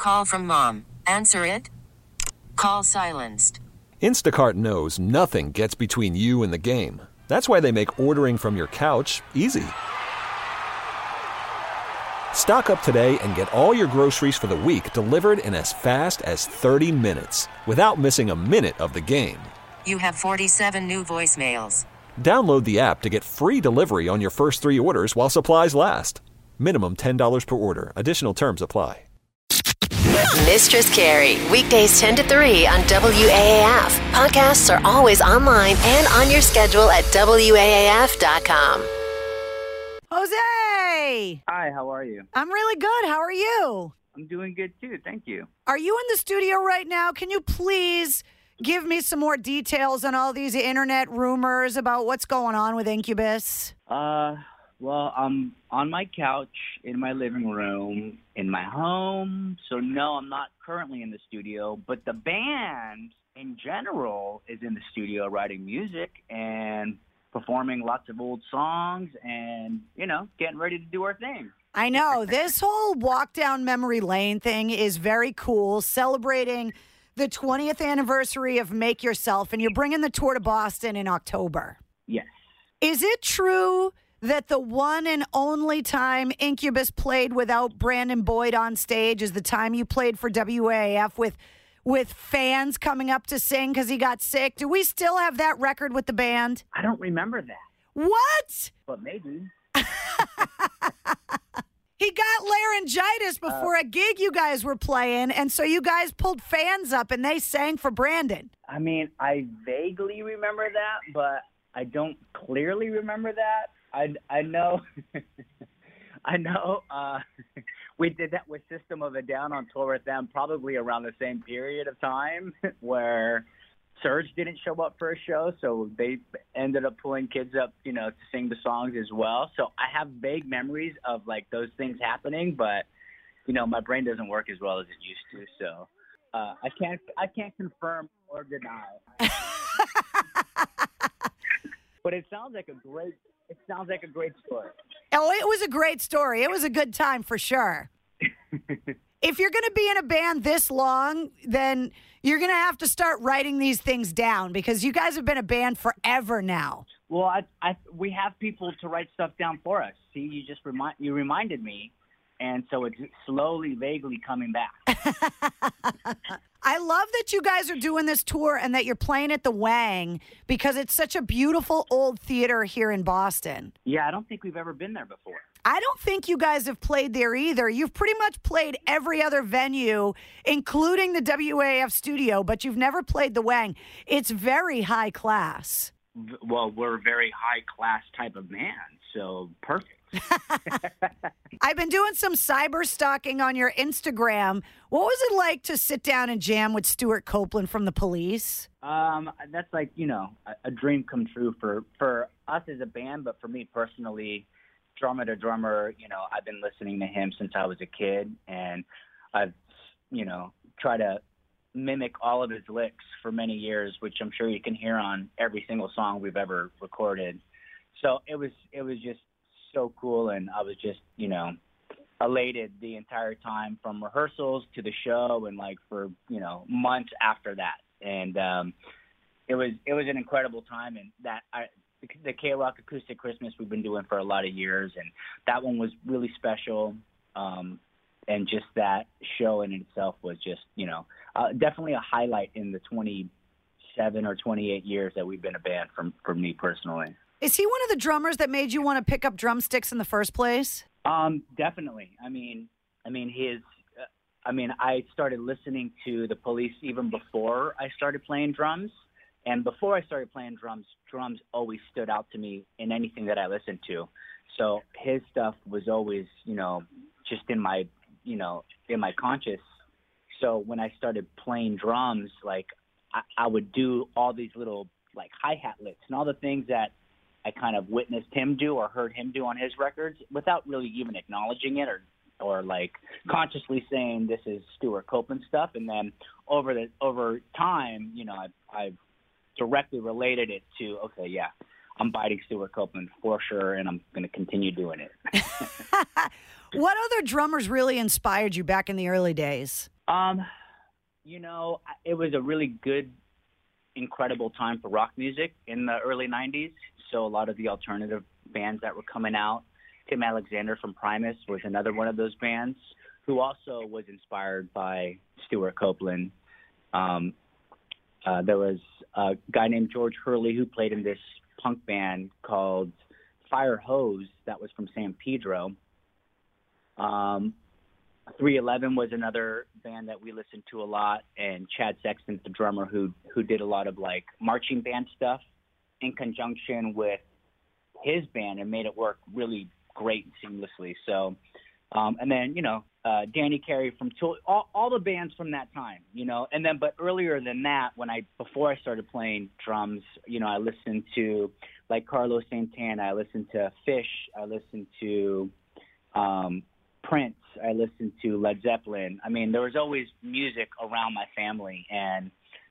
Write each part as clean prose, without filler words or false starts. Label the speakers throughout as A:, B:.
A: Call from mom. Answer it. Call silenced.
B: Instacart knows nothing gets between you and the game. That's why they make ordering from your couch easy. Stock up today and get all your groceries for the week delivered in as fast as 30 minutes without missing a minute of the game.
A: You have 47 new voicemails.
B: Download the app to get free delivery on your first 3 orders while supplies last. Minimum $10 per order. Additional terms apply.
C: Mistress Carrie, weekdays 10 to 3 on WAAF. Podcasts are always online and on your schedule at WAAF.com.
D: Jose!
E: Hi, how are you?
D: I'm really good. How are you?
E: I'm doing good too, thank you.
D: Are you in the studio right now? Can you please give me some more details on all these internet rumors about what's going on with Incubus?
E: Well, I'm on my couch in my living room in my home, so no, I'm not currently in the studio, but the band in general is in the studio writing music and performing lots of old songs and, getting ready to do our thing.
D: I know. This whole walk down memory lane thing is very cool, celebrating the 20th anniversary of Make Yourself, and you're bringing the tour to Boston in October.
E: Yes.
D: Is it true that the one and only time Incubus played without Brandon Boyd on stage is the time you played for WAF with fans coming up to sing because he got sick? Do we still have that record with the band?
E: I don't remember that.
D: What?
E: But maybe.
D: He got laryngitis before a gig you guys were playing, and so you guys pulled fans up and they sang for Brandon.
E: I mean, I vaguely remember that, but I don't clearly remember that. I know we did that with System of a Down on tour with them probably around the same period of time where Serge didn't show up for a show, so they ended up pulling kids up, to sing the songs as well. So I have vague memories of like those things happening, but my brain doesn't work as well as it used to, so I can't confirm or deny. But it sounds like a great story.
D: Oh, it was a great story. It was a good time for sure. If you're going to be in a band this long, then you're going to have to start writing these things down because you guys have been a band forever now.
E: Well, we have people to write stuff down for us. See, you reminded me, and so it's slowly, vaguely coming back.
D: I love that you guys are doing this tour and that you're playing at the Wang because it's such a beautiful old theater here in Boston.
E: Yeah, I don't think we've ever been there before.
D: I don't think you guys have played there either. You've pretty much played every other venue, including the WAF studio, but you've never played the Wang. It's very high class.
E: Well, we're a very high class type of band, so perfect.
D: I've been doing some cyber stalking on your Instagram. What was it like to sit down and jam with Stuart Copeland from The Police?
E: That's like, a dream come true for us as a band, but for me personally, drummer to drummer, I've been listening to him since I was a kid, and I've, tried to mimic all of his licks for many years, which I'm sure you can hear on every single song we've ever recorded. So it was just so cool, and I was just, elated the entire time from rehearsals to the show and like for, months after that. And it was an incredible time, and the K-Rock Acoustic Christmas we've been doing for a lot of years, and that one was really special. And just that show in itself was just, definitely a highlight in the 27 or 28 years that we've been a band for me personally.
D: Is he one of the drummers that made you want to pick up drumsticks in the first place?
E: Definitely. I started listening to The Police even before I started playing drums. And before I started playing drums always stood out to me in anything that I listened to. So his stuff was always, just in my conscious. So when I started playing drums, like I would do all these little like hi-hat licks and all the things that I kind of witnessed him do or heard him do on his records without really even acknowledging it or like consciously saying this is Stuart Copeland stuff. And then over time, I've directly related it to, okay, yeah, I'm biting Stuart Copeland for sure, and I'm going to continue doing it.
D: What other drummers really inspired you back in the early days?
E: It was a really good, incredible time for rock music in the early 90s. So a lot of the alternative bands that were coming out, Tim Alexander from Primus was another one of those bands who also was inspired by Stuart Copeland. There was a guy named George Hurley who played in this punk band called Fire Hose that was from San Pedro. 311 was another band that we listened to a lot, and Chad Sexton's the drummer who did a lot of like marching band stuff in conjunction with his band and made it work really great and seamlessly. So, and then, Danny Carey from Tool, all the bands from that time, and then, but earlier than that, before I started playing drums, I listened to like Carlos Santana, I listened to Fish, I listened to, Prince, I listened to Led Zeppelin. I mean, there was always music around my family, and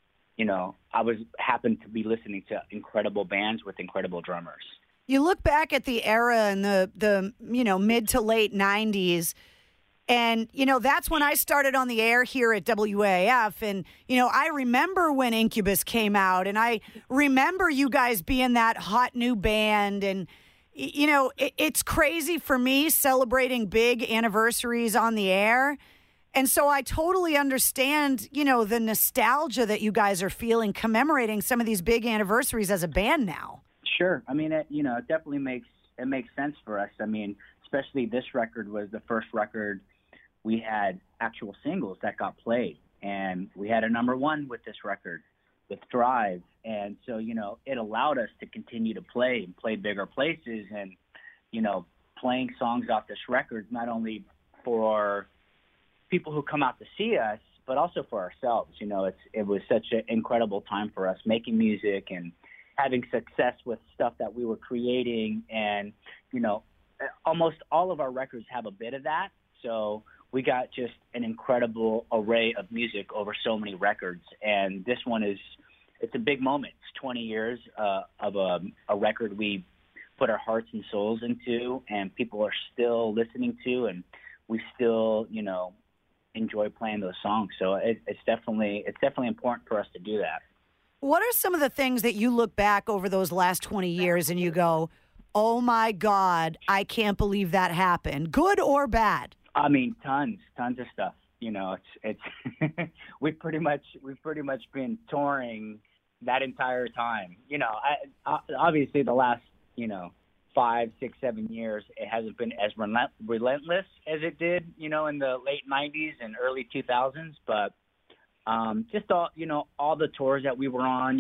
E: I happened to be listening to incredible bands with incredible drummers.
D: You look back at the era in the mid to late 90s, and that's when I started on the air here at WAF, and I remember when Incubus came out, and I remember you guys being that hot new band, and it's crazy for me celebrating big anniversaries on the air. And so I totally understand, the nostalgia that you guys are feeling commemorating some of these big anniversaries as a band now.
E: Sure. I mean, it definitely makes sense for us. I mean, especially this record was the first record we had actual singles that got played. And we had a number one with this record, with Drive. And so, it allowed us to continue to play bigger places and, playing songs off this record, not only for people who come out to see us, but also for ourselves. It was such an incredible time for us making music and having success with stuff that we were creating. And, almost all of our records have a bit of that. So we got just an incredible array of music over so many records. And this one it's a big moment. It's 20 years of a record we put our hearts and souls into, and people are still listening to, and we still, enjoy playing those songs. So it's definitely important for us to do that.
D: What are some of the things that you look back over those last 20 years and you go, oh my God, I can't believe that happened, good or bad?
E: I mean, tons of stuff. It's we've pretty much been touring that entire time. Obviously the last 5, 6, 7 years, it hasn't been as relentless as it did, in the late 90s and early 2000s. But just all the tours that we were on,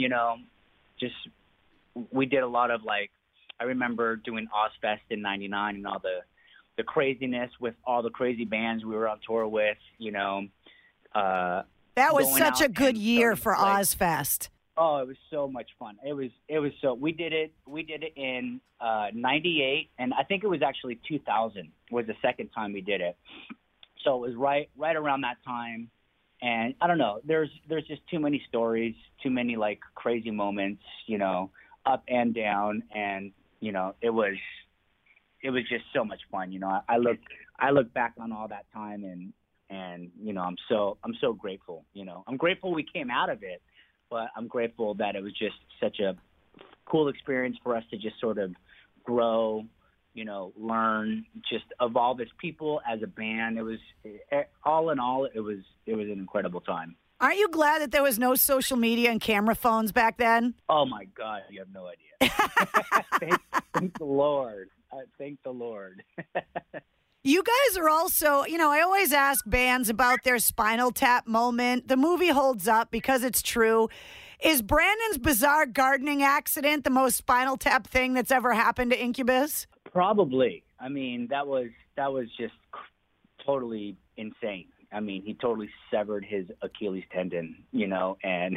E: we did a lot of I remember doing Ozfest in '99 and all the craziness with all the crazy bands we were on tour with.
D: That was such a good year for Ozfest.
E: Oh, it was so much fun. It was so. We did it in '98, and I think it was actually 2000 was the second time we did it. So it was right around that time. And I don't know, there's just too many stories, too many crazy moments, up and down, and it was just so much fun. I look back on all that time, and I'm so grateful. I'm grateful we came out of it. But I'm grateful that it was just such a cool experience for us to just sort of grow, learn, just evolve as people, as a band. It was all in all, it was an incredible time.
D: Aren't you glad that there was no social media and camera phones back then?
E: Oh my God, you have no idea. Thank the Lord. Thank the Lord.
D: You guys are also, I always ask bands about their Spinal Tap moment. The movie holds up because it's true. Is Brandon's bizarre gardening accident the most Spinal Tap thing that's ever happened to Incubus?
E: Probably. I mean, that was just totally insane. I mean, he totally severed his Achilles tendon, and,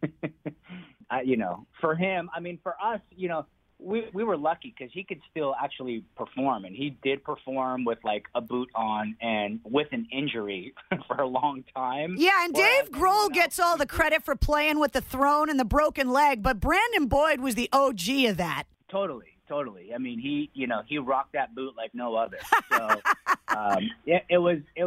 E: for him, I mean, for us, we were lucky because he could still actually perform, and he did perform with a boot on and with an injury for a long time.
D: Yeah, and Dave Grohl gets all the credit for playing with the throne and the broken leg, but Brandon Boyd was the OG of that.
E: Totally. Totally. I mean, he rocked that boot like no other. So, it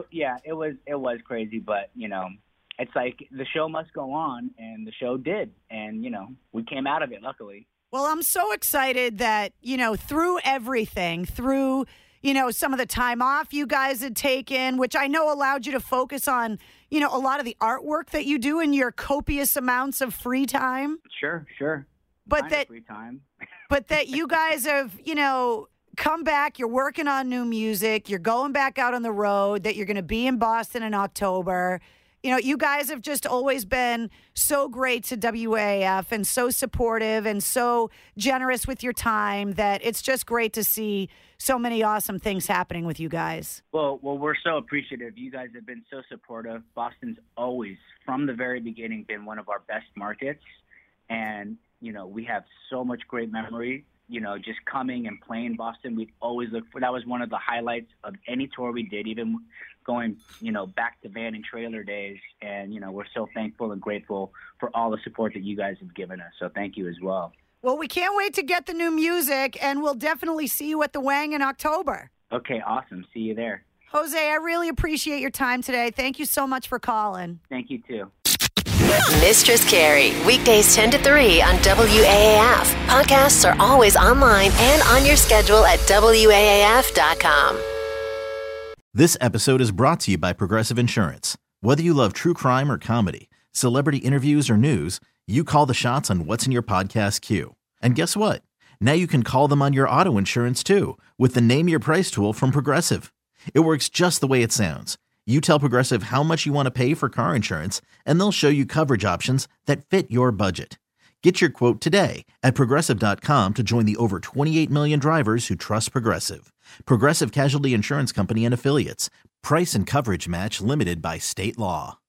E: was crazy, but it's like the show must go on, and the show did, and we came out of it luckily.
D: Well, I'm so excited that through everything, through some of the time off you guys had taken, which I know allowed you to focus on a lot of the artwork that you do in your copious amounts of free time.
E: Sure.
D: But that
E: free time.
D: But that you guys have, come back, you're working on new music, you're going back out on the road, that you're going to be in Boston in October. You guys have just always been so great to WAAF and so supportive and so generous with your time that it's just great to see so many awesome things happening with you guys.
E: Well, we're so appreciative. You guys have been so supportive. Boston's always, from the very beginning, been one of our best markets. And, we have so much great memory, just coming and playing Boston. We'd always look for, that was one of the highlights of any tour we did, even going, back to van and trailer days. And, we're so thankful and grateful for all the support that you guys have given us. So thank you as well.
D: Well, we can't wait to get the new music, and we'll definitely see you at the Wang in October.
E: Okay, awesome. See you there.
D: Jose, I really appreciate your time today. Thank you so much for calling.
E: Thank you, too.
C: Mistress Carrie, weekdays 10 to 3 on WAAF. Podcasts are always online and on your schedule at WAAF.com.
F: This episode is brought to you by Progressive Insurance. Whether you love true crime or comedy, celebrity interviews or news, you call the shots on what's in your podcast queue. And guess what? Now you can call them on your auto insurance too with the Name Your Price tool from Progressive. It works just the way it sounds. You tell Progressive how much you want to pay for car insurance, and they'll show you coverage options that fit your budget. Get your quote today at Progressive.com to join the over 28 million drivers who trust Progressive. Progressive Casualty Insurance Company and Affiliates. Price and coverage match limited by state law.